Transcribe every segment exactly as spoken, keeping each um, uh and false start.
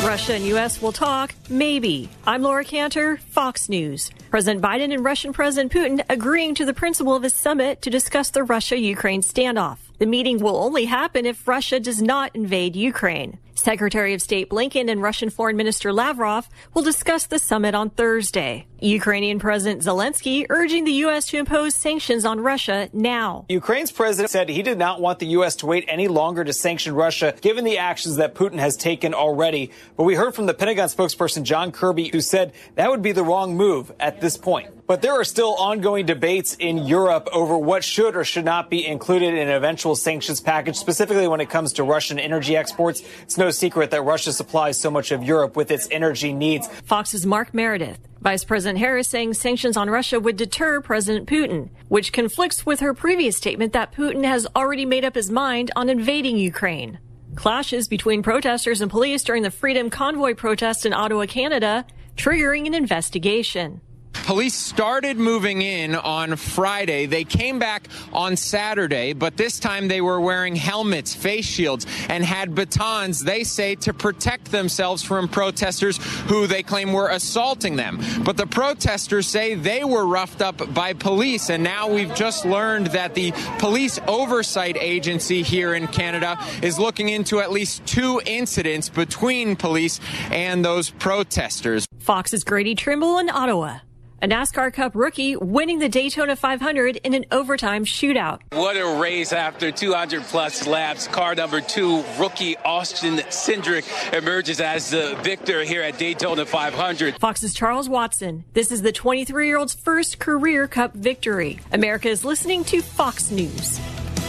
Russia and U S will talk? Maybe. I'm Laura Cantor, Fox News. President Biden and Russian President Putin agreeing to the principle of a summit to discuss the Russia-Ukraine standoff. The meeting will only happen if Russia does not invade Ukraine. Secretary of State Blinken and Russian Foreign Minister Lavrov will discuss the summit on Thursday. Ukrainian President Zelensky urging the U S to impose sanctions on Russia now. Ukraine's president said he did not want the U S to wait any longer to sanction Russia, given the actions that Putin has taken already. But we heard from the Pentagon spokesperson John Kirby, who said that would be the wrong move at this point. But there are still ongoing debates in Europe over what should or should not be included in an eventual sanctions package, specifically when it comes to Russian energy exports. It's no secret that Russia supplies so much of Europe with its energy needs. Fox's Mark Meredith. Vice President Harris saying sanctions on Russia would deter President Putin, which conflicts with her previous statement that Putin has already made up his mind on invading Ukraine. Clashes between protesters and police during the Freedom Convoy protest in Ottawa, Canada, triggering an investigation. Police started moving in on Friday. They came back on Saturday, but this time they were wearing helmets, face shields, and had batons, they say, to protect themselves from protesters who they claim were assaulting them. But the protesters say they were roughed up by police, and now we've just learned that the Police Oversight Agency here in Canada is looking into at least two incidents between police and those protesters. Fox's Grady Trimble in Ottawa. A NASCAR Cup rookie winning the Daytona five hundred in an overtime shootout. What a race after two hundred plus laps. Car number two, rookie Austin Cindric, emerges as the victor here at Daytona five hundred. Fox's Charles Watson. This is the twenty-three-year-old's first career Cup victory. America is listening to Fox News.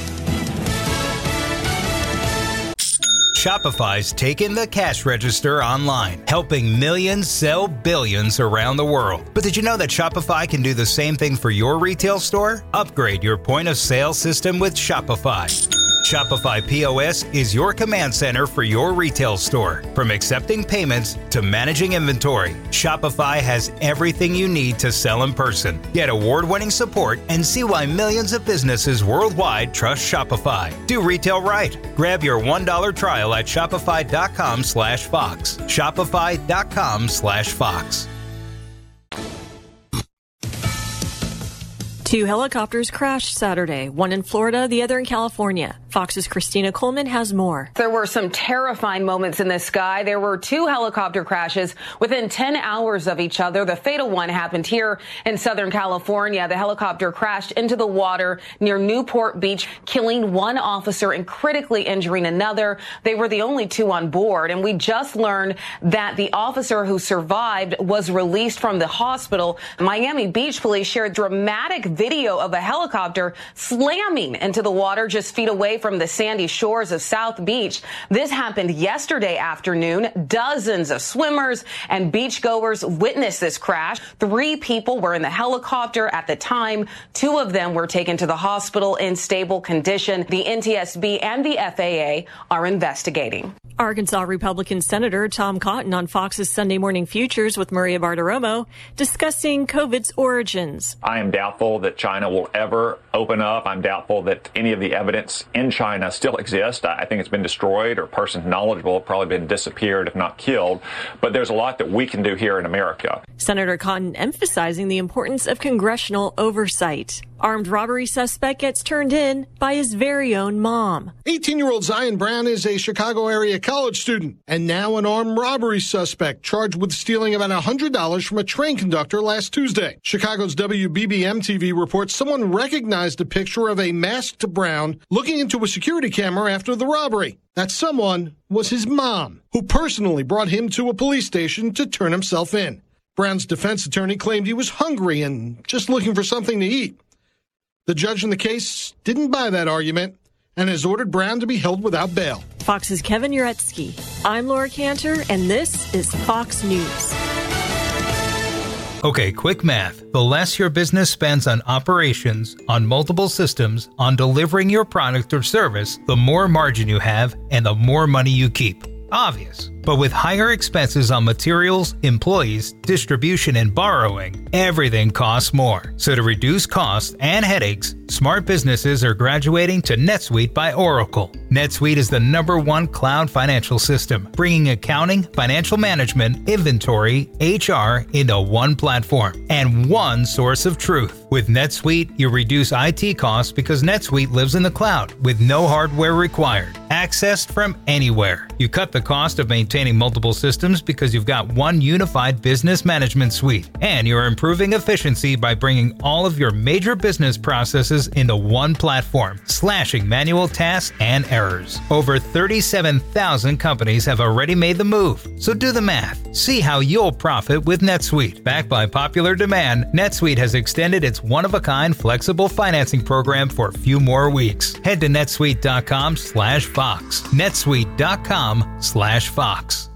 Shopify's taken the cash register online, helping millions sell billions around the world. But did you know that Shopify can do the same thing for your retail store? Upgrade your point of sale system with Shopify. Shopify P O S is your command center for your retail store. From accepting payments to managing inventory, Shopify has everything you need to sell in person. Get award-winning support and see why millions of businesses worldwide trust Shopify. Do retail right. Grab your one dollar trial at shopify.com slash Fox. Shopify.com slash Fox. Two helicopters crashed Saturday, one in Florida, the other in California. Fox's Christina Coleman has more. There were some terrifying moments in the sky. There were two helicopter crashes within ten hours of each other. The fatal one happened here in Southern California. The helicopter crashed into the water near Newport Beach, killing one officer and critically injuring another. They were the only two on board, and we just learned that the officer who survived was released from the hospital. Miami Beach police shared dramatic video of a helicopter slamming into the water just feet away from the sandy shores of South Beach. This happened yesterday afternoon. Dozens of swimmers and beachgoers witnessed this crash. Three people were in the helicopter at the time. Two of them were taken to the hospital in stable condition. The N T S B and the F A A are investigating. Arkansas Republican Senator Tom Cotton on Fox's Sunday Morning Futures with Maria Bartiromo discussing COVID's origins. I am doubtful that China will ever open up. I'm doubtful that any of the evidence in China still exists. I think it's been destroyed, or persons knowledgeable have probably been disappeared, if not killed. But there's a lot that we can do here in America. Senator Cotton emphasizing the importance of congressional oversight. Armed robbery suspect gets turned in by his very own mom. eighteen-year-old Zion Brown is a Chicago area college student and now an armed robbery suspect charged with stealing about one hundred dollars from a train conductor last Tuesday. Chicago's W B B M T V reports someone recognized a picture of a masked Brown looking into a security camera after the robbery. That someone was his mom, who personally brought him to a police station to turn himself in. Brown's defense attorney claimed he was hungry and just looking for something to eat. The judge in the case didn't buy that argument and has ordered Brown to be held without bail. Fox's Kevin Uretsky. I'm Laura Cantor, and this is Fox News. Okay, quick math. The less your business spends on operations, on multiple systems, on delivering your product or service, the more margin you have and the more money you keep. Obvious. But with higher expenses on materials, employees, distribution, and borrowing, everything costs more. So to reduce costs and headaches, Smart businesses are graduating to NetSuite by Oracle. NetSuite is the number one cloud financial system, bringing accounting, financial management, inventory, H R into one platform and one source of truth. With NetSuite, you reduce I T costs because NetSuite lives in the cloud with no hardware required. Accessed from anywhere. You cut the cost of maintaining multiple systems because you've got one unified business management suite. And you're improving efficiency by bringing all of your major business processes into one platform, slashing manual tasks and errors. Over thirty-seven thousand companies have already made the move. So do the math. See how you'll profit with NetSuite. Backed by popular demand, NetSuite has extended its one-of-a-kind flexible financing program for a few more weeks. Head to netsuite.com slash Fox. netsuite.com slash Fox.